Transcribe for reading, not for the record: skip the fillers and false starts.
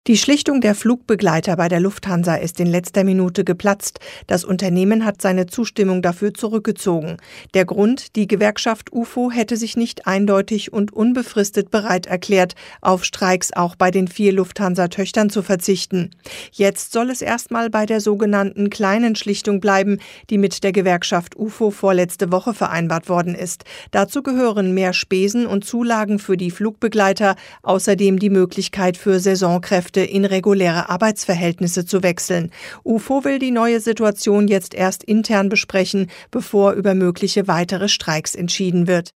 Die Schlichtung der Flugbegleiter bei der Lufthansa ist in letzter Minute geplatzt. Das Unternehmen hat seine Zustimmung dafür zurückgezogen. Der Grund: die Gewerkschaft UFO hätte sich nicht eindeutig und unbefristet bereit erklärt, auf Streiks auch bei den 4 Lufthansa-Töchtern zu verzichten. Jetzt soll es erstmal bei der sogenannten kleinen Schlichtung bleiben, die mit der Gewerkschaft UFO vorletzte Woche vereinbart worden ist. Dazu gehören mehr Spesen und Zulagen für die Flugbegleiter, außerdem die Möglichkeit für Saisonkräfte in reguläre Arbeitsverhältnisse zu wechseln. UFO will die neue Situation jetzt erst intern besprechen, bevor über mögliche weitere Streiks entschieden wird.